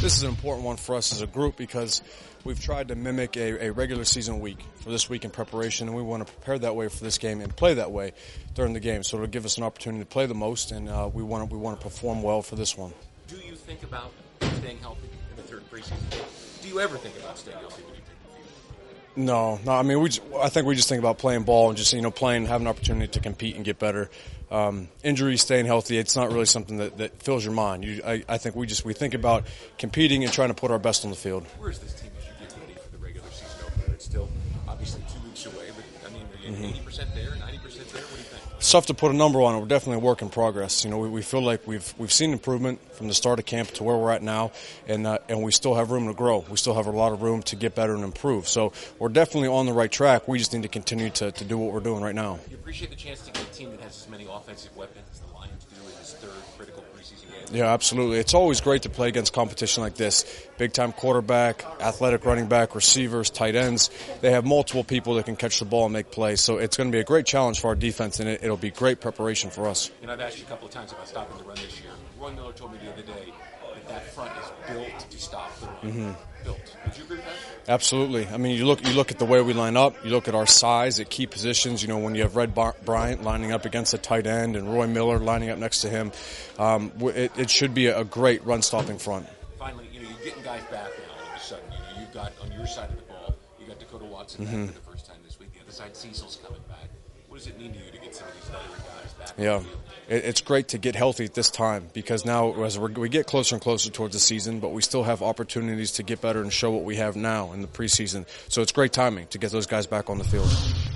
this is an important one for us as a group because we've tried to mimic a regular season week for this week in preparation, and we want to prepare that way for this game and play that way during the game. So it'll give us an opportunity to play the most, and we want to perform well for this one. Do you think about staying healthy in the third preseason game? Do you ever think about staying healthy when you take the field? No. I mean, I think we just think about playing ball and just playing, having an opportunity to compete and get better. Injuries, staying healthy, it's not really something that fills your mind. I think we think about competing and trying to put our best on the field. Where is this team as you get ready for the regular season opener? It's still obviously 2 weeks away, but I mean, are you 80% there, 90% there? What do you think? It's tough to put a number on it. We're definitely a work in progress. We feel like we've seen improvement from the start of camp to where we're at now, and we still have room to grow. We still have a lot of room to get better and improve. So we're definitely on the right track. We just need to continue to do what we're doing right now. You appreciate the chance to get a team that has as many offensive weapons as the Lions do in this third critical preseason game? Yeah, absolutely. It's always great to play against competition like this. Big-time quarterback, athletic running back, receivers, tight ends. They have multiple people that can catch the ball and make plays. So it's going to be a great challenge for our defense, and it'll be great preparation for us. I've asked you a couple of times about stopping the run this year. Roy Miller told me the other day that front is built to stop the run. Mm-hmm. Built. Would you agree with that? Absolutely. I mean, you look at the way we line up. You look at our size at key positions. When you have Red Bryant lining up against a tight end and Roy Miller lining up next to him, it should be a great run-stopping front. Finally, you're getting guys back now all of a sudden. You've got on your side of the ball, you got Dakota Watson back for the first time this week. The other side, Cecil's coming back. What does it mean to you to get some of these other guys back? Yeah. It's great to get healthy at this time because now as we get closer and closer towards the season, but we still have opportunities to get better and show what we have now in the preseason. So it's great timing to get those guys back on the field.